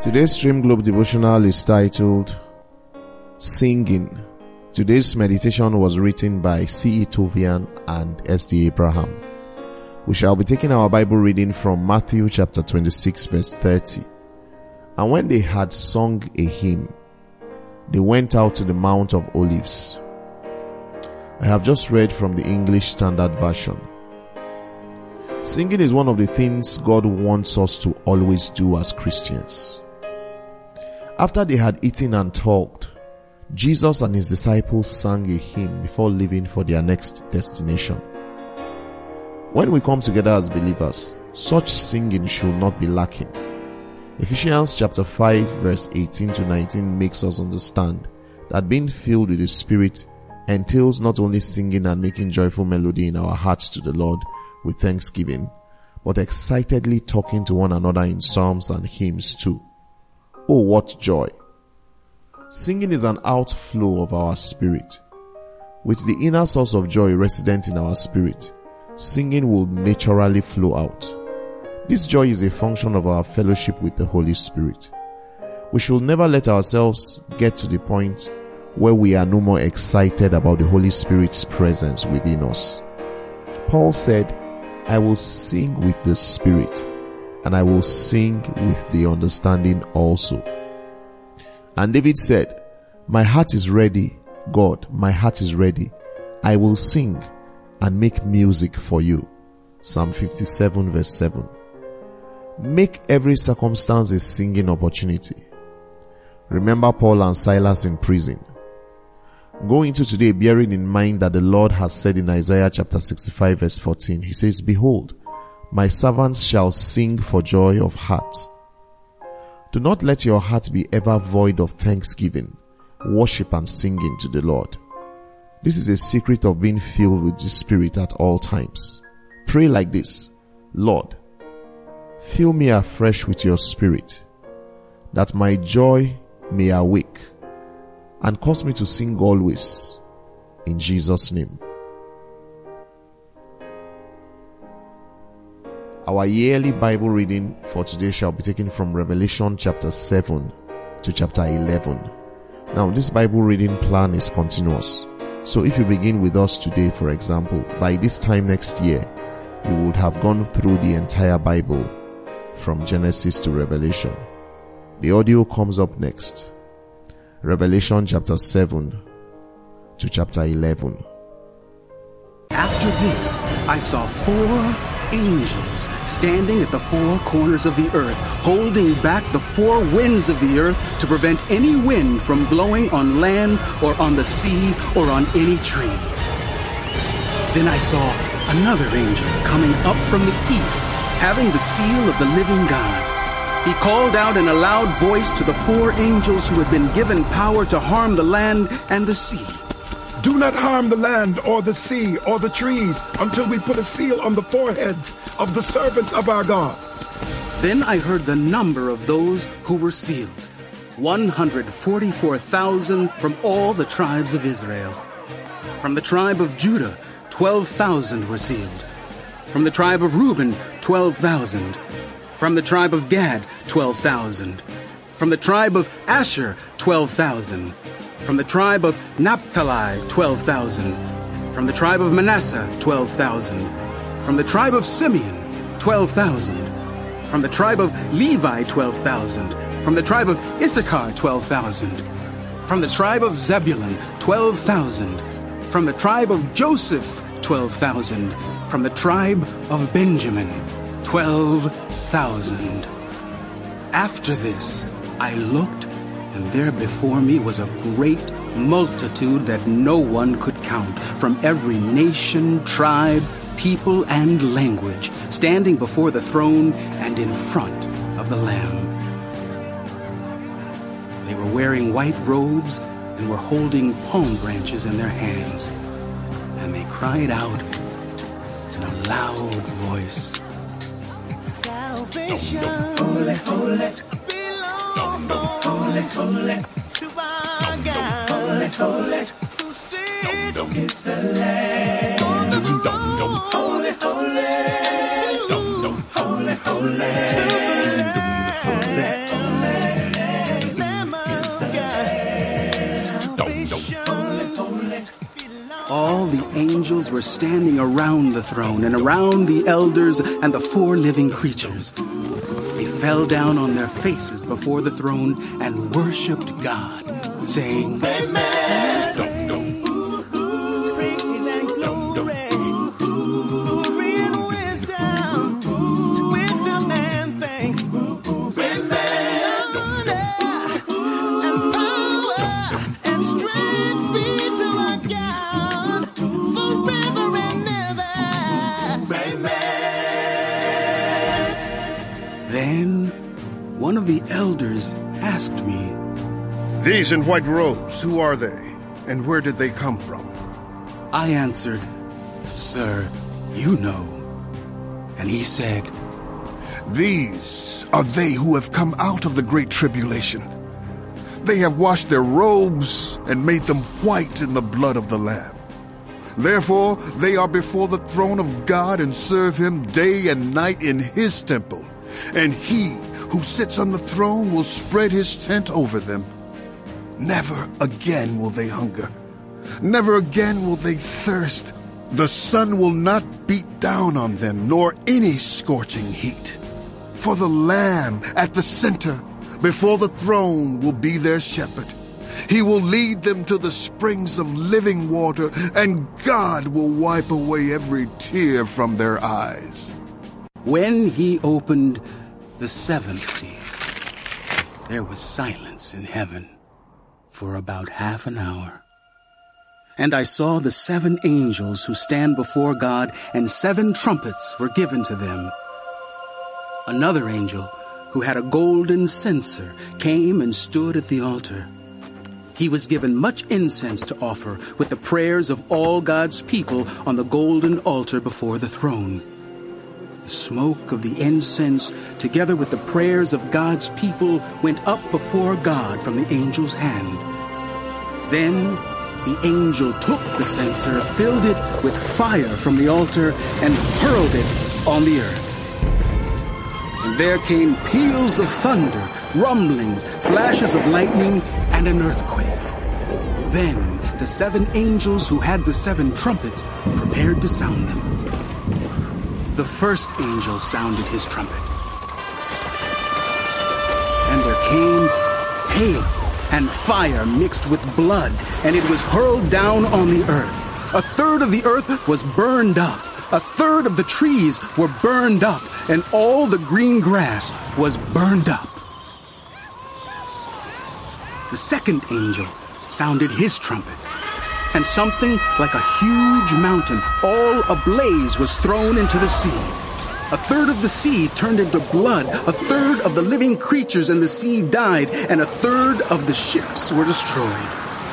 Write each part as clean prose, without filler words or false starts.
Today's Stream Globe devotional is titled Singing. Today's meditation was written by C.E. Tovian and S.D. Abraham. We shall be taking our Bible reading from Matthew chapter 26 verse 30. And when they had sung a hymn, they went out to the Mount of Olives. I have just read from the English Standard Version. Singing is one of the things God wants us to always do as Christians. After they had eaten and talked, Jesus and his disciples sang a hymn before leaving for their next destination. When we come together as believers, such singing should not be lacking. Ephesians chapter 5 verse 18 to 19 makes us understand that being filled with the Spirit entails not only singing and making joyful melody in our hearts to the Lord with thanksgiving, but excitedly talking to one another in psalms and hymns too. Oh, what joy! Singing is an outflow of our spirit. With the inner source of joy resident in our spirit, singing will naturally flow out. This joy is a function of our fellowship with the Holy Spirit. We should never let ourselves get to the point where we are no more excited about the Holy Spirit's presence within us. Paul said, I will sing with the Spirit, and I will sing with the understanding also. And David said, my heart is ready, God, my heart is ready. I will sing and make music for you. Psalm 57 verse 7. Make every circumstance a singing opportunity. Remember Paul and Silas in prison. Go into today bearing in mind that the Lord has said in Isaiah chapter 65 verse 14, he says, behold, my servants shall sing for joy of heart. Do not let your heart be ever void of thanksgiving, worship and singing to the Lord. This is a secret of being filled with the Spirit at all times. Pray like this, Lord, fill me afresh with your Spirit, that my joy may awake, and cause me to sing always, in Jesus' name. Our yearly Bible reading for today shall be taken from Revelation chapter 7 to chapter 11. Now, this Bible reading plan is continuous. So if you begin with us today, for example, by this time next year, you would have gone through the entire Bible from Genesis to Revelation. The audio comes up next. Revelation chapter 7 to chapter 11. After this, I saw 4 angels standing at the 4 corners of the earth, holding back the 4 winds of the earth to prevent any wind from blowing on land or on the sea or on any tree. Then I saw another angel coming up from the east, having the seal of the living God. He called out in a loud voice to the 4 angels who had been given power to harm the land and the sea. Do not harm the land or the sea or the trees until we put a seal on the foreheads of the servants of our God. Then I heard the number of those who were sealed, 144,000 from all the tribes of Israel. From the tribe of Judah, 12,000 were sealed. From the tribe of Reuben, 12,000. From the tribe of Gad, 12,000. From the tribe of Asher, 12,000. From the tribe of Naphtali, 12,000. From the tribe of Manasseh, 12,000. From the tribe of Simeon, 12,000. From the tribe of Levi, 12,000. From the tribe of Issachar, 12,000. From the tribe of Zebulun, 12,000. From the tribe of Joseph, 12,000. From the tribe of Benjamin, 12,000. After this, I looked, and there before me was a great multitude that no one could count, from every nation, tribe, people, and language, standing before the throne and in front of the Lamb. They were wearing white robes and were holding palm branches in their hands. And they cried out in a loud voice, Salvation, holy, holy, holy, holy, to our God, holy, holy, who sits against the Lamb. Holy, holy, holy, holy, holy, holy, holy. All the angels were standing around the throne and around the elders and the 4 living creatures. They fell down on their faces before the throne and worshipped God, saying, Amen. Praise and glory. Glory and wisdom and thanks. Then one of the elders asked me, "These in white robes, who are they, and where did they come from?" I answered, "Sir, you know." And he said, "These are they who have come out of the great tribulation. They have washed their robes and made them white in the blood of the Lamb. Therefore they are before the throne of God and serve him day and night in his temple. And he who sits on the throne will spread his tent over them. Never again will they hunger. Never again will they thirst. The sun will not beat down on them, nor any scorching heat. For the Lamb at the center, before the throne, will be their shepherd. He will lead them to the springs of living water, and God will wipe away every tear from their eyes." When he opened the 7th seal, there was silence in heaven for about half an hour. And I saw the 7 angels who stand before God, and 7 trumpets were given to them. Another angel, who had a golden censer, came and stood at the altar. He was given much incense to offer with the prayers of all God's people on the golden altar before the throne. The smoke of the incense, together with the prayers of God's people, went up before God from the angel's hand. Then the angel took the censer, filled it with fire from the altar, and hurled it on the earth. And there came peals of thunder, rumblings, flashes of lightning, and an earthquake. Then the 7 angels who had the 7 trumpets prepared to sound them. The first angel sounded his trumpet, and there came hail and fire mixed with blood, and it was hurled down on the earth. A third of the earth was burned up. A third of the trees were burned up, and all the green grass was burned up. The second angel sounded his trumpet, and something like a huge mountain, all ablaze, was thrown into the sea. A third of the sea turned into blood, a third of the living creatures in the sea died, and a third of the ships were destroyed.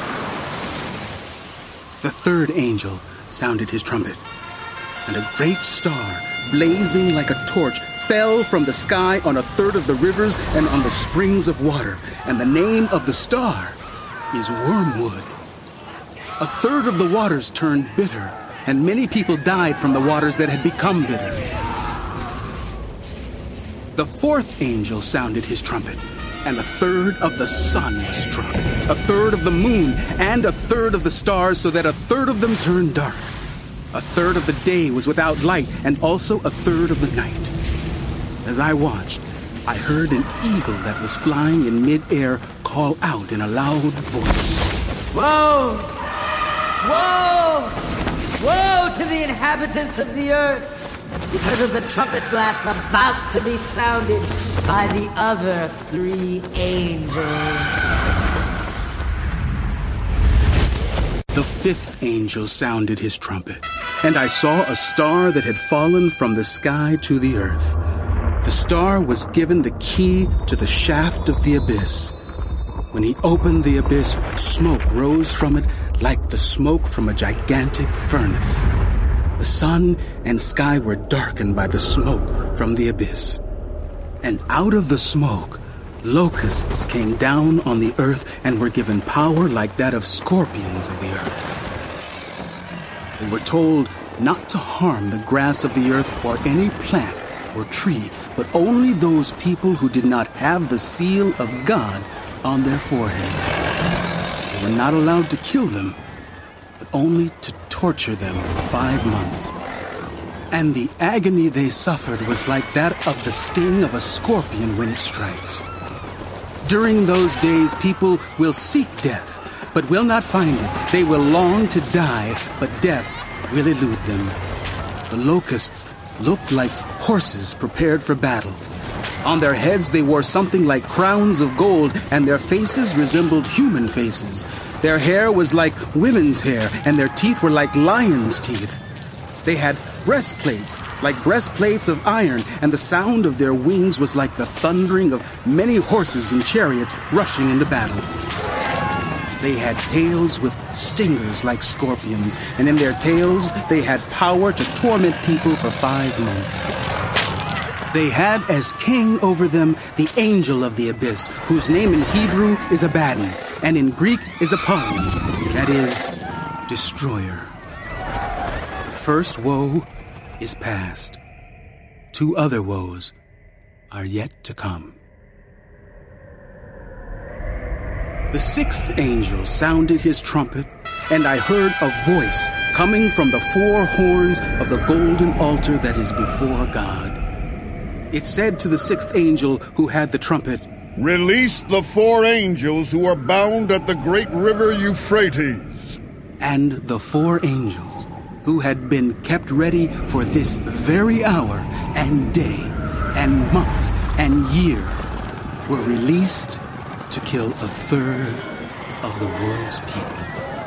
The third angel sounded his trumpet, and a great star, blazing like a torch, fell from the sky on a third of the rivers and on the springs of water, and the name of the star is Wormwood. A third of the waters turned bitter, and many people died from the waters that had become bitter. The fourth angel sounded his trumpet, and a third of the sun was struck, a third of the moon, and a third of the stars, so that a third of them turned dark. A third of the day was without light, and also a third of the night. As I watched, I heard an eagle that was flying in mid-air call out in a loud voice, "Woe! Woe! Woe to the inhabitants of the earth, because of the trumpet blast about to be sounded by the other 3 angels." The fifth angel sounded his trumpet, and I saw a star that had fallen from the sky to the earth. The star was given the key to the shaft of the abyss. When he opened the abyss, smoke rose from it like the smoke from a gigantic furnace. The sun and sky were darkened by the smoke from the abyss. And out of the smoke, locusts came down on the earth and were given power like that of scorpions of the earth. They were told not to harm the grass of the earth or any plant or tree, but only those people who did not have the seal of God on their foreheads. They were not allowed to kill them, but only to torture them for 5 months. And the agony they suffered was like that of the sting of a scorpion when it strikes. During those days, people will seek death, but will not find it. They will long to die, but death will elude them. The locusts looked like horses prepared for battle. On their heads they wore something like crowns of gold, and their faces resembled human faces. Their hair was like women's hair, and their teeth were like lions' teeth. They had breastplates, like breastplates of iron, and the sound of their wings was like the thundering of many horses and chariots rushing into battle. They had tails with stingers like scorpions, and in their tails they had power to torment people for 5 months. They had as king over them the angel of the abyss, whose name in Hebrew is Abaddon, and in Greek is Apollyon, that is, destroyer. The first woe is past. 2 other woes are yet to come. The 6th angel sounded his trumpet, and I heard a voice coming from the 4 horns of the golden altar that is before God. It said to the 6th angel who had the trumpet, Release the 4 angels who are bound at the great river Euphrates. And the 4 angels who had been kept ready for this very hour and day and month and year were released to kill 1/3 of the world's people.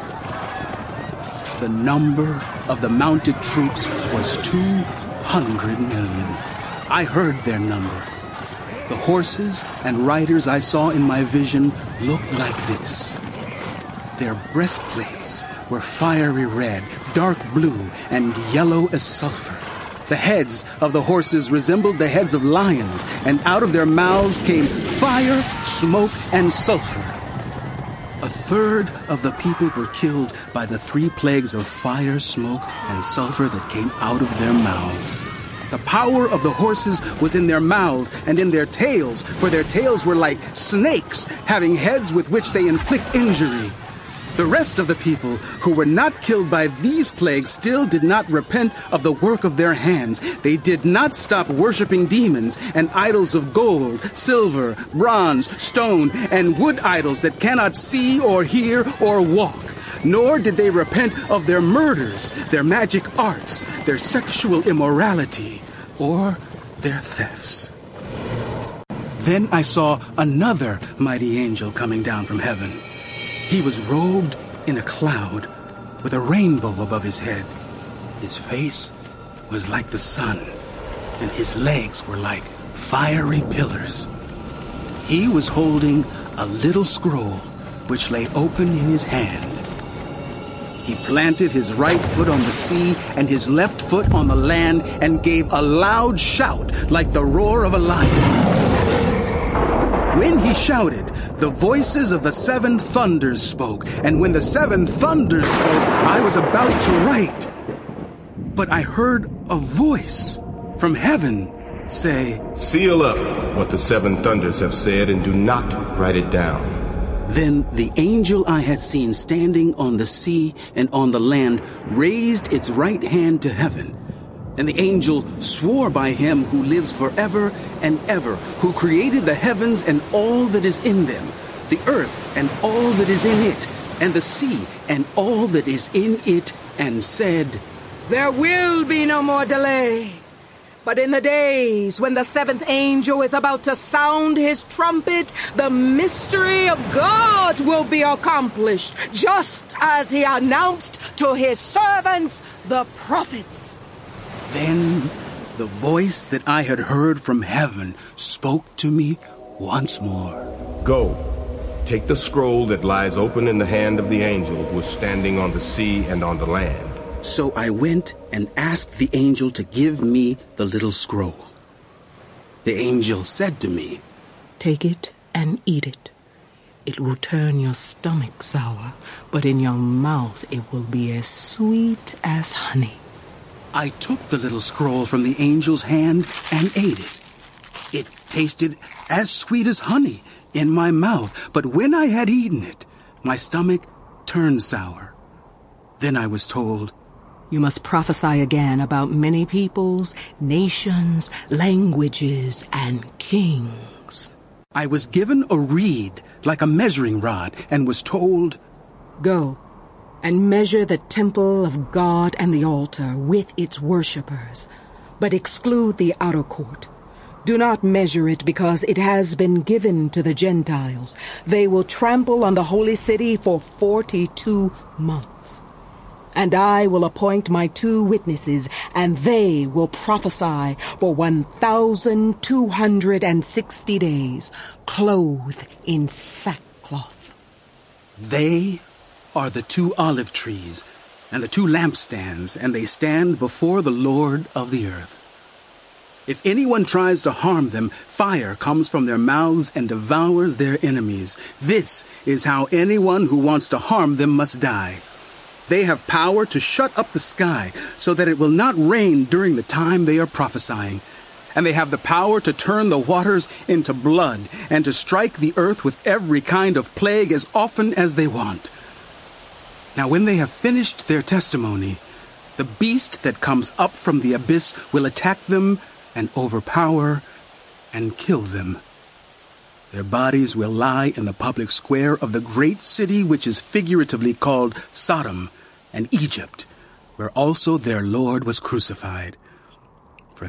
The number of the mounted troops was 200 million. I heard their number. The horses and riders I saw in my vision looked like this. Their breastplates were fiery red, dark blue, and yellow as sulfur. The heads of the horses resembled the heads of lions, and out of their mouths came fire, smoke, and sulfur. 1/3 of the people were killed by the 3 plagues of fire, smoke, and sulfur that came out of their mouths. The power of the horses was in their mouths and in their tails, for their tails were like snakes, having heads with which they inflict injury. The rest of the people who were not killed by these plagues still did not repent of the work of their hands. They did not stop worshiping demons and idols of gold, silver, bronze, stone, and wood idols that cannot see or hear or walk. Nor did they repent of their murders, their magic arts, their sexual immorality, or their thefts. Then I saw another mighty angel coming down from heaven. He was robed in a cloud with a rainbow above his head. His face was like the sun, and his legs were like fiery pillars. He was holding a little scroll which lay open in his hand. He planted his right foot on the sea and his left foot on the land and gave a loud shout like the roar of a lion. When he shouted, the voices of the 7 thunders spoke, and when the 7 thunders spoke, I was about to write. But I heard a voice from heaven say, Seal up what the 7 thunders have said and do not write it down. Then the angel I had seen standing on the sea and on the land raised its right hand to heaven. And the angel swore by him who lives forever and ever, who created the heavens and all that is in them, the earth and all that is in it, and the sea and all that is in it, and said, There will be no more delay. But in the days when the 7th angel is about to sound his trumpet, the mystery of God will be accomplished, just as he announced to his servants, the prophets. Then the voice that I had heard from heaven spoke to me once more. Go, take the scroll that lies open in the hand of the angel who is standing on the sea and on the land. So I went and asked the angel to give me the little scroll. The angel said to me, Take it and eat it. It will turn your stomach sour, but in your mouth it will be as sweet as honey. I took the little scroll from the angel's hand and ate it. It tasted as sweet as honey in my mouth, but when I had eaten it, my stomach turned sour. Then I was told, You must prophesy again about many peoples, nations, languages, and kings. I was given a reed like a measuring rod and was told, Go and measure the temple of God and the altar with its worshippers, but exclude the outer court. Do not measure it because it has been given to the Gentiles. They will trample on the holy city for 42 months. And I will appoint my 2 witnesses, and they will prophesy for 1,260 days, clothed in sackcloth. They are the 2 olive trees and the 2 lampstands, and they stand before the Lord of the earth. If anyone tries to harm them, fire comes from their mouths and devours their enemies. This is how anyone who wants to harm them must die. They have power to shut up the sky so that it will not rain during the time they are prophesying. And they have the power to turn the waters into blood and to strike the earth with every kind of plague as often as they want. Now when they have finished their testimony, the beast that comes up from the abyss will attack them and overpower and kill them. Their bodies will lie in the public square of the great city which is figuratively called Sodom and Egypt, where also their Lord was crucified. For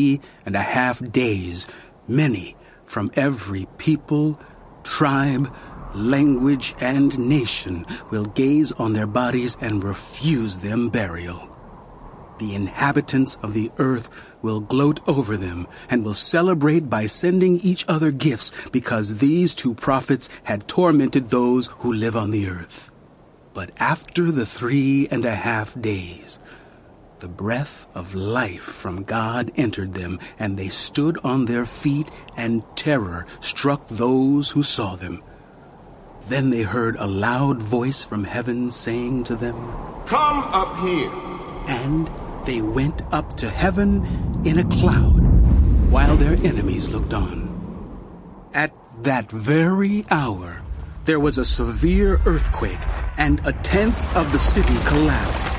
3.5 days, many from every people, tribe, language, and nation will gaze on their bodies and refuse them burial. The inhabitants of the earth will gloat over them and will celebrate by sending each other gifts because these 2 prophets had tormented those who live on the earth. But after the 3.5 days, the breath of life from God entered them, and they stood on their feet, and terror struck those who saw them. Then they heard a loud voice from heaven saying to them, Come up here. And they went up to heaven in a cloud, while their enemies looked on. At that very hour, there was a severe earthquake, and 1/10 of the city collapsed.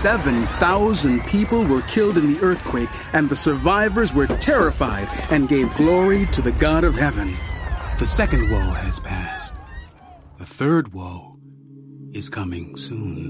7,000 people were killed in the earthquake, and the survivors were terrified and gave glory to the God of heaven. The second woe has passed. The third woe is coming soon.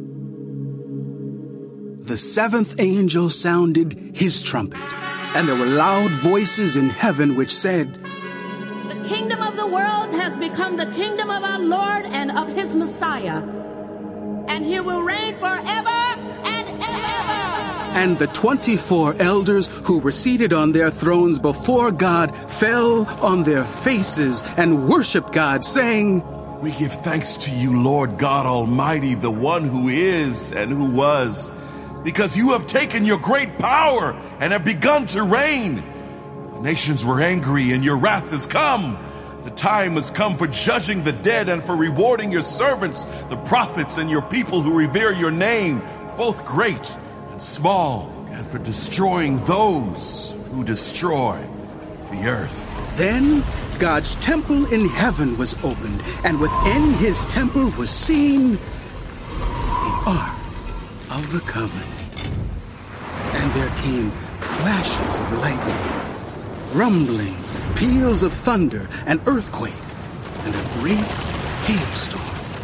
The 7th angel sounded his trumpet, and there were loud voices in heaven which said, The kingdom of the world has become the kingdom of our Lord and of his Messiah, and he will reign forever and ever. And the 24 elders who were seated on their thrones before God fell on their faces and worshiped God, saying, We give thanks to you, Lord God Almighty, the one who is and who was, because you have taken your great power and have begun to reign. The nations were angry and your wrath has come. The time has come for judging the dead and for rewarding your servants, the prophets, and your people who revere your name, both great and small, and for destroying those who destroy the earth. Then God's temple in heaven was opened, and within his temple was seen the Ark of the Covenant. And there came flashes of lightning, rumblings, peals of thunder, an earthquake, and a great hailstorm.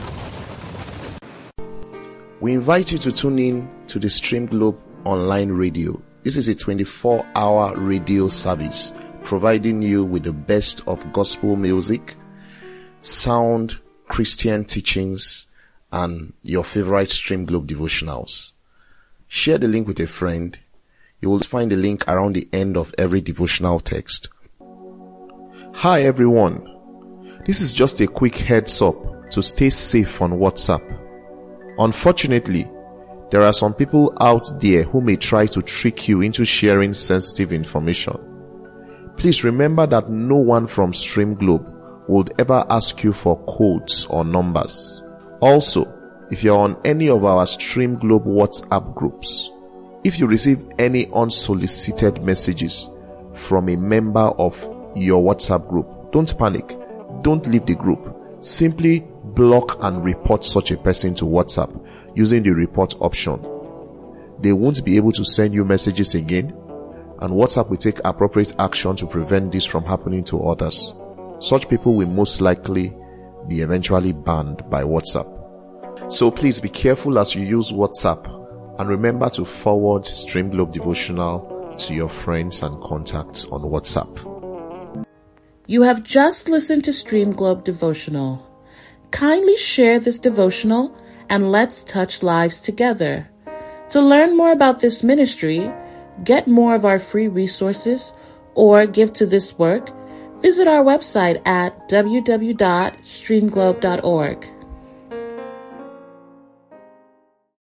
We invite you to tune in to the Stream Globe online radio. This is a 24-hour radio service providing you with the best of gospel music, sound Christian teachings, and your favorite Stream Globe devotionals. Share the link with a friend. You will find the link around the end of every devotional text. Hi everyone. This is just a quick heads up to stay safe on WhatsApp. Unfortunately, there are some people out there who may try to trick you into sharing sensitive information. Please remember that no one from Stream Globe would ever ask you for codes or numbers. Also, if you're on any of our Stream Globe WhatsApp groups, if you receive any unsolicited messages from a member of your WhatsApp group, don't panic. Don't leave the group. Simply block and report such a person to WhatsApp using the report option. they won't be able to send you messages again, and WhatsApp will take appropriate action to prevent this from happening to others. Such people will most likely be eventually banned by WhatsApp. So please be careful as you use WhatsApp, and remember to forward Stream Globe Devotional to your friends and contacts on WhatsApp. You have just listened to Stream Globe Devotional. Kindly share this devotional and let's touch lives together. To learn more about this ministry, get more of our free resources, or give to this work, visit our website at www.streamglobe.org.